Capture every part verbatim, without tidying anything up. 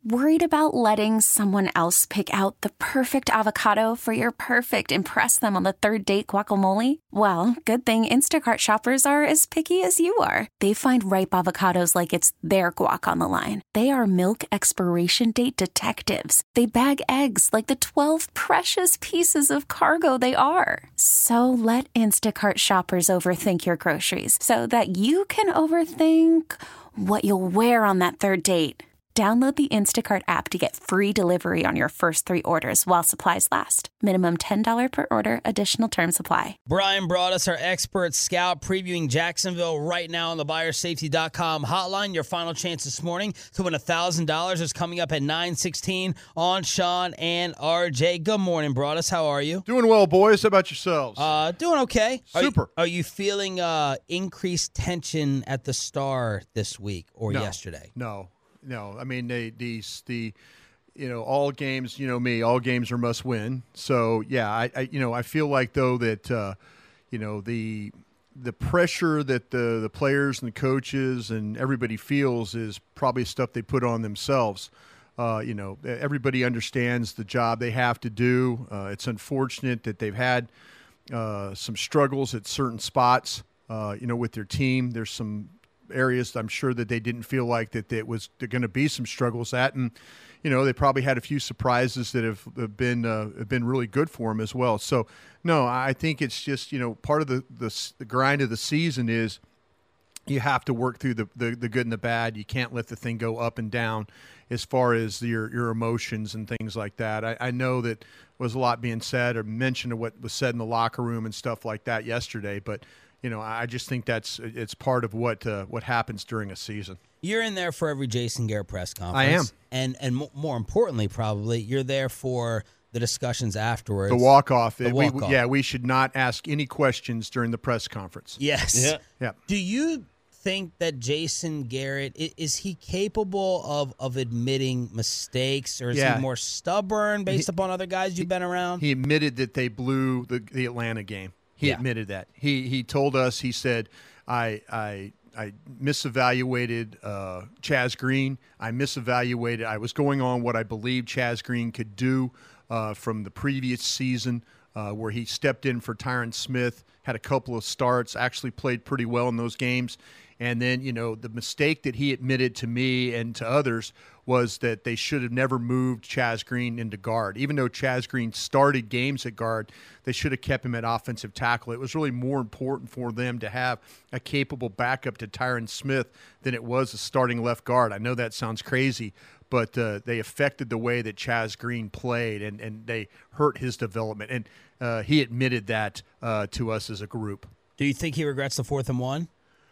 Worried about letting someone else pick out the perfect avocado for your perfect impress them on the third date guacamole? Well, good thing Instacart shoppers are as picky as you are. They find ripe avocados like it's their guac on the line. They are milk expiration date detectives. They bag eggs like the twelve precious pieces of cargo they are. So let Instacart shoppers overthink your groceries so that you can overthink what you'll wear on that third date. Download the Instacart app to get free delivery on your first three orders while supplies last. Minimum ten dollars per order. Additional terms apply. Brian brought us our expert scout previewing Jacksonville right now on the buyer safety dot com hotline. Your final chance this morning to win one thousand dollars is coming up at nine sixteen on Sean and R J. Good morning, Broadus. How are you? Doing well, boys. How about yourselves? Uh, doing okay. Super. Are you, are you feeling uh, increased tension at the Star this week or no, yesterday? No. No, I mean, they, these, the, you know, all games, you know me, all games are must win. So, yeah, I, I you know, I feel like, though, that, uh, you know, the the pressure that the, the players and the coaches and everybody feels is probably stuff they put on themselves. Uh, you know, everybody understands the job they have to do. Uh, it's unfortunate that they've had uh, some struggles at certain spots, uh, you know, with their team. There's some areas I'm sure that they didn't feel like that it was going to be some struggles at, and you know they probably had a few surprises that have, have been uh, have been really good for them as well. So no, I think it's just you know part of the the, the grind of the season is you have to work through the, the the good and the bad. You can't let the thing go up and down as far as your your emotions and things like that. I, I know that was a lot being said or mentioned of what was said in the locker room and stuff like that yesterday, but. You know, I just think that's it's part of what uh, what happens during a season. You're in there for every Jason Garrett press conference. I am, and and more importantly, probably you're there for the discussions afterwards. The walk off. The we, walk-off. Yeah, we should not ask any questions during the press conference. Yes. Yeah. yeah. Do you think that Jason Garrett is he capable of of admitting mistakes, or is yeah. he more stubborn based he, upon other guys you've been around? He admitted that they blew the the Atlanta game. He yeah. admitted that. He he told us, he said, I I I misevaluated uh, Chaz Green. I misevaluated. I was going on what I believed Chaz Green could do uh, from the previous season uh, where he stepped in for Tyron Smith, had a couple of starts, actually played pretty well in those games. And then, you know, the mistake that he admitted to me and to others was that they should have never moved Chaz Green into guard. Even though Chaz Green started games at guard, they should have kept him at offensive tackle. It was really more important for them to have a capable backup to Tyron Smith than it was a starting left guard. I know that sounds crazy, but uh, they affected the way that Chaz Green played, and, and they hurt his development. And uh, he admitted that uh, to us as a group. Do you think he regrets the fourth and one?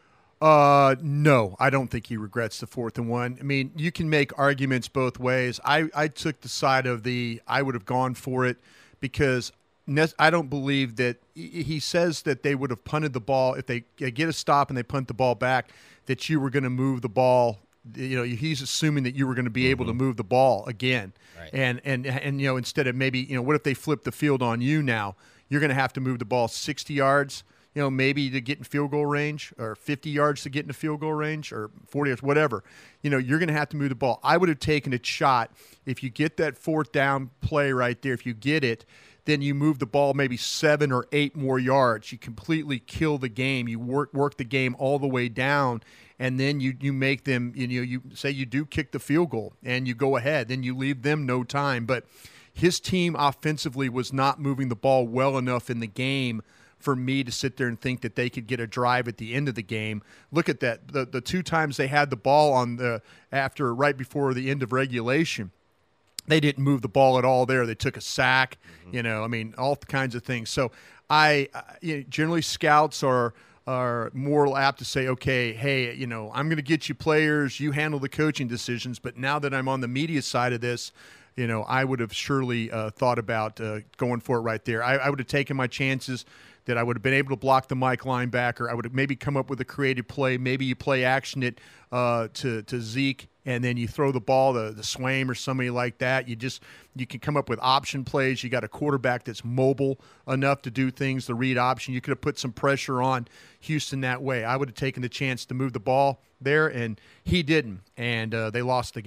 Uh, no, I don't think he regrets the fourth and one. I mean, you can make arguments both ways. I, I took the side of the I would have gone for it because I don't believe that he says that they would have punted the ball if they get a stop and they punt the ball back, that you were going to move the ball. You know, he's assuming that you were going to be able to move the ball again. Right. And, and, and, you know, instead of maybe, you know, what if they flip the field on you now? You're going to have to move the ball sixty yards. You know, maybe to get in field goal range, or fifty yards to get into field goal range, or forty yards, whatever. You know, you're going to have to move the ball. I would have taken a shot if you get that fourth down play right there. If you get it, then you move the ball maybe seven or eight more yards. You completely kill the game. You work work the game all the way down, and then you you make them. You know, you say you do kick the field goal and you go ahead. Then you leave them no time. But his team offensively was not moving the ball well enough in the game for me to sit there and think that they could get a drive at the end of the game. Look at that. The the two times they had the ball on the after right before the end of regulation, they didn't move the ball at all there. They took a sack, mm-hmm. you know, I mean, all kinds of things. So I you know, generally scouts are are more apt to say, okay, hey, you know, I'm going to get you players, you handle the coaching decisions, but now that I'm on the media side of this, you know, I would have surely uh, thought about uh, going for it right there. I, I would have taken my chances that I would have been able to block the Mike linebacker. I would have maybe come up with a creative play. Maybe you play action it uh, to to Zeke, and then you throw the ball to the Swaim or somebody like that. You just you can come up with option plays. You got a quarterback that's mobile enough to do things, the read option. You could have put some pressure on Houston that way. I would have taken the chance to move the ball there, and he didn't, and uh, they lost the game.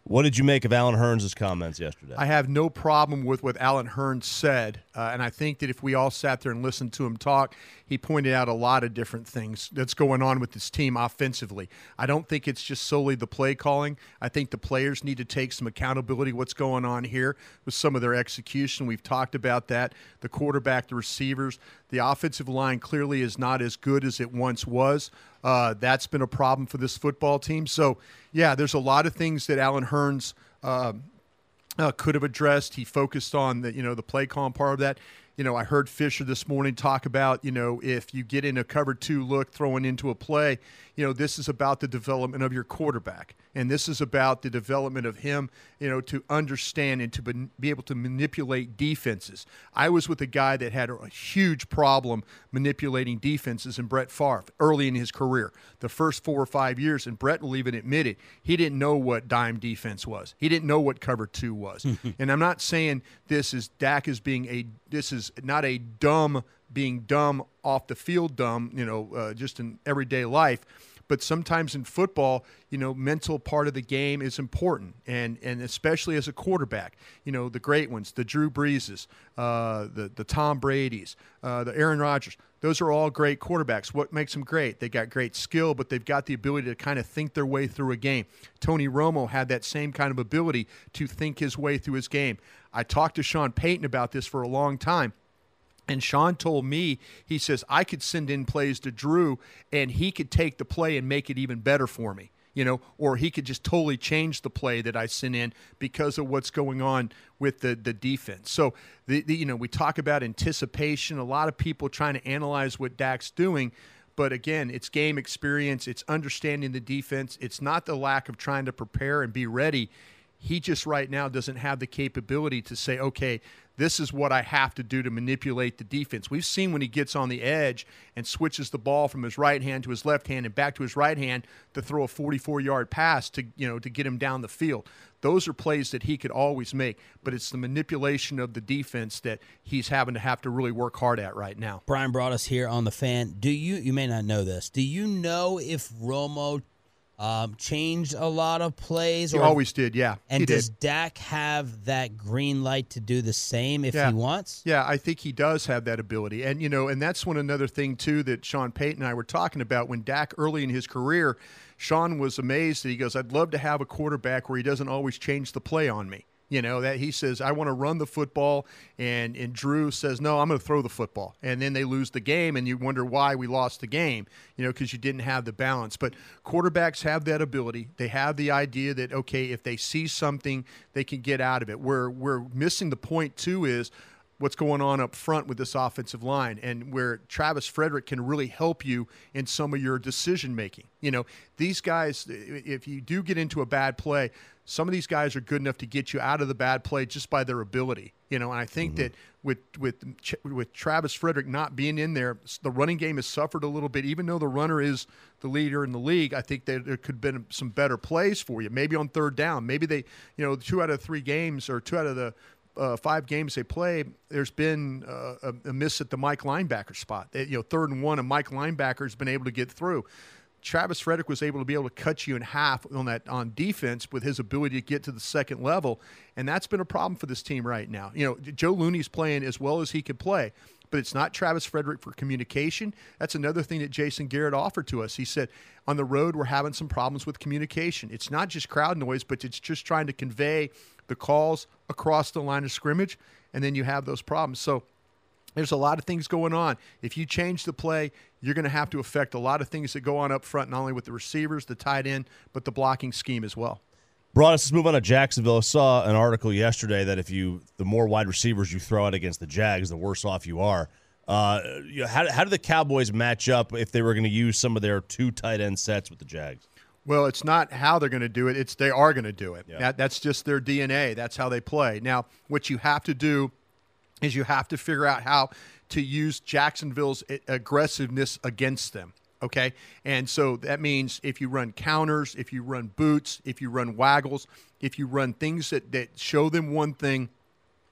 What did you make of Alan Hearns' comments yesterday? I have no problem with what Alan Hearns said, uh, and I think that if we all sat there and listened to him talk, he pointed out a lot of different things that's going on with this team offensively. I don't think it's just solely the play calling. I think the players need to take some accountability what's going on here with some of their execution. We've talked about that. The quarterback, the receivers, the offensive line clearly is not as good as it once was. Uh, that's been a problem for this football team. So, yeah, there's a lot of things that Alan Hearns uh, uh, could have addressed. He focused on the, you know, the play calling part of that. You know, I heard Fisher this morning talk about, you know, if you get in a cover two look throwing into a play, you know, this is about the development of your quarterback. And this is about the development of him, you know, to understand and to be able to manipulate defenses. I was with a guy that had a huge problem manipulating defenses in Brett Favre early in his career, the first four or five years. And Brett will even admit it. He didn't know what dime defense was. He didn't know what cover two was. And I'm not saying this is Dak is being a this is not a dumb being dumb off the field dumb, you know, uh, just in everyday life. But sometimes in football, you know, mental part of the game is important, and and especially as a quarterback, you know, the great ones, the Drew Breeses, uh, the the Tom Brady's, uh, the Aaron Rodgers. Those are all great quarterbacks. What makes them great? They got great skill, but they've got the ability to kind of think their way through a game. Tony Romo had that same kind of ability to think his way through his game. I talked to Sean Payton about this for a long time. And Sean told me, he says, I could send in plays to Drew, and he could take the play and make it even better for me, you know, or he could just totally change the play that I sent in because of what's going on with the, the defense. So, the, the you know, we talk about anticipation, a lot of people trying to analyze what Dak's doing. But, again, it's game experience. It's understanding the defense. It's not the lack of trying to prepare and be ready. He just right now doesn't have the capability to say, okay, this is what I have to do to manipulate the defense. We've seen when he gets on the edge and switches the ball from his right hand to his left hand and back to his right hand to throw a forty-four-yard pass to, you know, to get him down the field. Those are plays that he could always make, but it's the manipulation of the defense that he's having to have to really work hard at right now. Brian brought us here on The Fan. Do you, you may not know this, do you know if Romo Um, changed a lot of plays? He or, always did, yeah. And he does did. Dak have that green light to do the same if yeah. he wants? Yeah, I think he does have that ability. And, you know, and that's one another thing, too, that Sean Payton and I were talking about. When Dak, early in his career, Sean was amazed that he goes, I'd love to have a quarterback where he doesn't always change the play on me. You know, that he says, I want to run the football, and, and Drew says, no, I'm going to throw the football. And then they lose the game, and you wonder why we lost the game, you know, because you didn't have the balance. But quarterbacks have that ability. They have the idea that, okay, if they see something, they can get out of it. Where we're missing the point, too, is what's going on up front with this offensive line, and where Travis Frederick can really help you in some of your decision-making. You know, these guys, if you do get into a bad play, some of these guys are good enough to get you out of the bad play just by their ability. You know, and I think mm-hmm. that with with with Travis Frederick not being in there, the running game has suffered a little bit. Even though the runner is the leader in the league, I think that there could have been some better plays for you. Maybe on third down. Maybe they, you know, two out of three games or two out of the Uh, five games they play, there's been uh, a, a miss at the Mike linebacker spot. They, you know, third and one, a Mike linebacker has been able to get through. Travis Frederick was able to be able to cut you in half on that on defense with his ability to get to the second level, and that's been a problem for this team right now. You know, Joe Looney's playing as well as he could play, but it's not Travis Frederick for communication. That's another thing that Jason Garrett offered to us. He said, on the road, we're having some problems with communication. It's not just crowd noise, but it's just trying to convey the calls across the line of scrimmage, and then you have those problems. So there's a lot of things going on. If you change the play, you're going to have to affect a lot of things that go on up front, not only with the receivers, the tight end, but the blocking scheme as well. Broadus, let's move on to Jacksonville. I saw an article yesterday that if you the more wide receivers you throw out against the Jags, the worse off you are. Uh, you know, how, how do the Cowboys match up if they were going to use some of their two tight end sets with the Jags? Well, it's not how they're going to do it. It's they are going to do it. Yeah. That, that's just their D N A. That's how they play. Now, what you have to do is you have to figure out how to use Jacksonville's aggressiveness against them, okay? And so that means if you run counters, if you run boots, if you run waggles, if you run things that, that show them one thing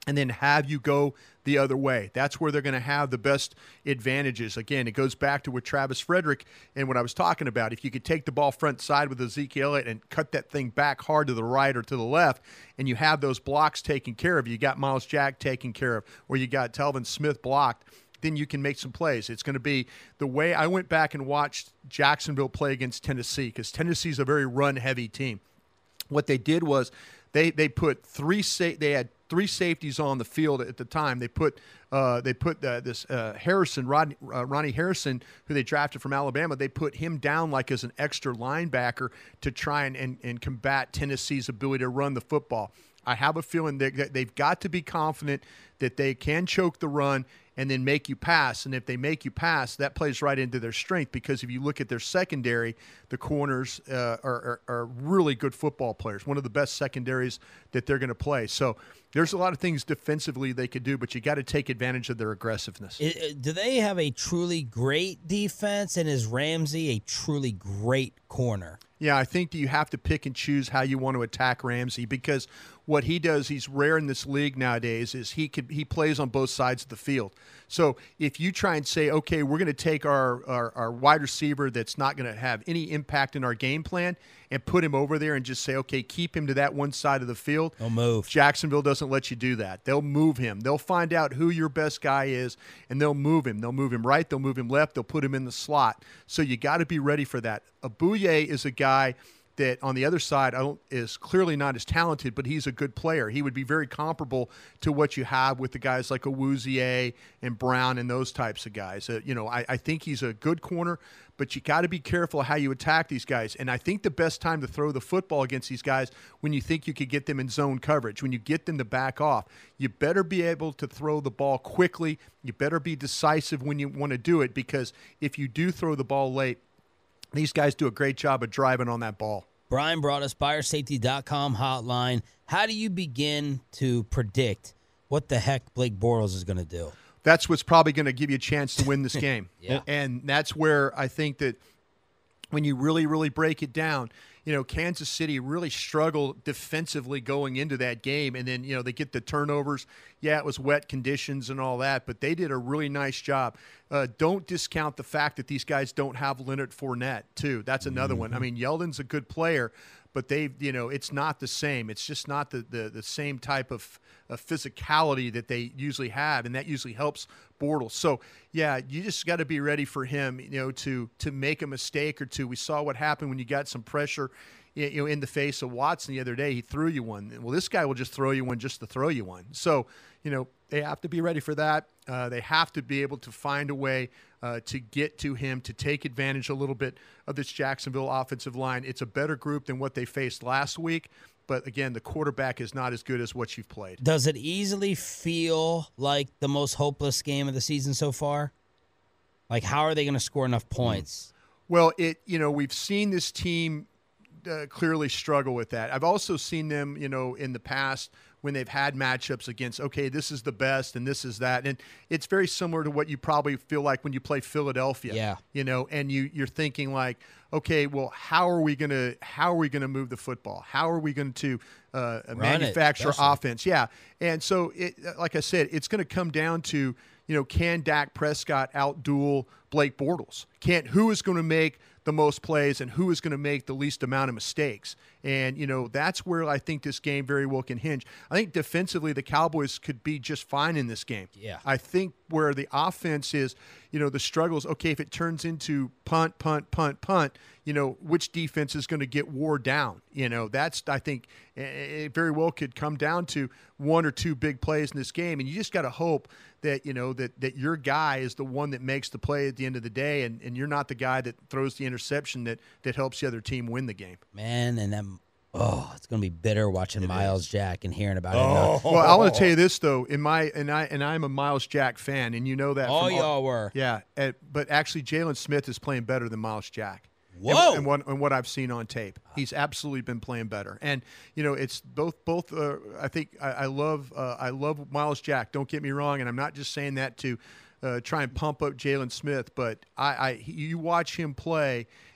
and then have you go the other way. That's where they're going to have the best advantages. Again, it goes back to what Travis Frederick and what I was talking about. If you could take the ball front side with Ezekiel Elliott and cut that thing back hard to the right or to the left, and you have those blocks taken care of, you got Miles Jack taken care of, or you got Telvin Smith blocked, then you can make some plays. It's going to be the way I went back and watched Jacksonville play against Tennessee, because Tennessee's a very run-heavy team. What they did was they they put three sa- they had three safeties on the field at the time. They put uh, they put uh, this uh, Harrison, Rodney, uh, Ronnie Harrison, who they drafted from Alabama. They put him down like as an extra linebacker to try and, and, and combat Tennessee's ability to run the football. I have a feeling that they've got to be confident that they can choke the run and then make you pass. And if they make you pass, that plays right into their strength, because if you look at their secondary, the corners uh, are, are, are really good football players, one of the best secondaries that they're going to play. So there's a lot of things defensively they could do, but you got to take advantage of their aggressiveness. It, it, do they have a truly great defense, and is Ramsey a truly great corner? Yeah, I think that you have to pick and choose how you want to attack Ramsey, because what he does, he's rare in this league nowadays, is he could he plays on both sides of the field. So if you try and say, okay, we're going to take our, our, our wide receiver that's not going to have any impact in our game plan and put him over there and just say, okay, keep him to that one side of the field. They'll move. Jacksonville doesn't let you do that. They'll move him. They'll find out who your best guy is, and they'll move him. They'll move him right. They'll move him left. They'll put him in the slot. So you got to be ready for that. Abuye is a guy that on the other side I don't, is clearly not as talented, but he's a good player. He would be very comparable to what you have with the guys like Awuzie and Brown and those types of guys. Uh, you know, I, I think he's a good corner, but you got to be careful how you attack these guys. And I think the best time to throw the football against these guys when you think you could get them in zone coverage, when you get them to back off. You better be able to throw the ball quickly. You better be decisive when you want to do it, because if you do throw the ball late, these guys do a great job of driving on that ball. Brian brought us buyer safety dot com hotline. How do you begin to predict what the heck Blake Bortles is going to do? That's what's probably going to give you a chance to win this game. Yeah. And that's where I think that when you really, really break it down, you know, Kansas City really struggled defensively going into that game. And then, you know, they get the turnovers. Yeah, it was wet conditions and all that, but they did a really nice job. Uh, don't discount the fact that these guys don't have Leonard Fournette, too. That's another mm-hmm. one. I mean, Yeldon's a good player, but they, you know, it's not the same. It's just not the the, the same type of, of physicality that they usually have, and that usually helps Bortles. So, yeah, you just got to be ready for him, you know, to to make a mistake or two. We saw what happened when you got some pressure, you know, in the face of Watson the other day. He threw you one. Well, this guy will just throw you one just to throw you one. So, you know, they have to be ready for that. Uh, they have to be able to find a way uh, to get to him, to take advantage a little bit of this Jacksonville offensive line. It's a better group than what they faced last week. But, again, the quarterback is not as good as what you've played. Does it easily feel like the most hopeless game of the season so far? Like, how are they going to score enough points? Well, it you know, we've seen this team uh, clearly struggle with that. I've also seen them, you know, in the past when they've had matchups against, okay, this is the best and this is that. And it's very similar to what you probably feel like when you play Philadelphia. Yeah. You know, and you, you're thinking like, okay, well, how are we gonna how are we gonna move the football? How are we going to uh, manufacture it, offense? Yeah. And so, it, like I said, it's going to come down to, you know, can Dak Prescott outduel Blake Bortles? Can't who is going to make the most plays and who is going to make the least amount of mistakes? And, you know, that's where I think this game very well can hinge. I think defensively the Cowboys could be just fine in this game. Yeah. I think where the offense is, you know, the struggles, okay, if it turns into punt, punt, punt, punt, you know, which defense is going to get wore down? You know, that's, I think, it very well could come down to one or two big plays in this game. And you just got to hope that, you know, that, that your guy is the one that makes the play at the end of the day, and, and you're not the guy that throws the interception that, that helps the other team win the game. Man, and then, oh, it's going to be bitter watching it Miles is. Jack and hearing about oh. it. Well, I want to tell you this, though. In my and I and I'm a Miles Jack fan, and you know that. Oh, from y'all all, were. Yeah, at, but actually Jalen Smith is playing better than Miles Jack. Whoa! And, and, what, and what I've seen on tape, he's absolutely been playing better. And you know, it's both both. Uh, I think I, I love uh, I love Miles Jack. Don't get me wrong, and I'm not just saying that to uh, try and pump up Jalen Smith, but I, I you watch him play,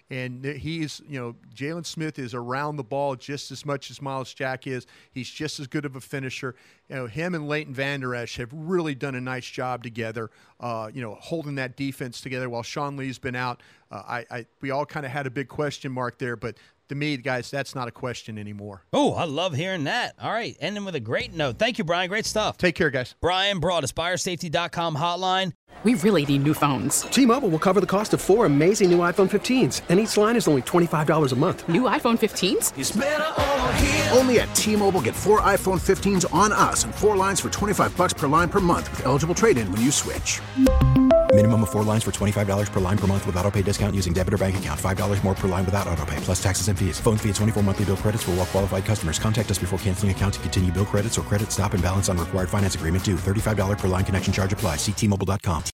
And he's, you know, Jalen Smith is around the ball just as much as Miles Jack is. He's just as good of a finisher. You know, him and Leighton Vander Esch have really done a nice job together, uh, you know, holding that defense together while Sean Lee's been out. Uh, I, I we all kind of had a big question mark there, but to me, guys, that's not a question anymore. Oh, I love hearing that. All right, ending with a great note. Thank you, Brian. Great stuff. Take care, guys. Brian Broaddus, buyer safety dot com hotline. We really need new phones. T-Mobile will cover the cost of four amazing new iPhone fifteens, and each line is only twenty-five dollars a month. New iPhone fifteens? It's better over here. Only at T-Mobile, get four iPhone fifteens on us and four lines for twenty-five bucks per line per month with eligible trade-in when you switch. Minimum of four lines for twenty-five dollars per line per month with autopay discount using debit or bank account. five dollars more per line without autopay, plus taxes and fees. Phone fee at twenty-four monthly bill credits for well-qualified customers. Contact us before canceling account to continue bill credits or credit stop and balance on required finance agreement due. thirty-five dollars per line connection charge applies. See T Mobile dot com.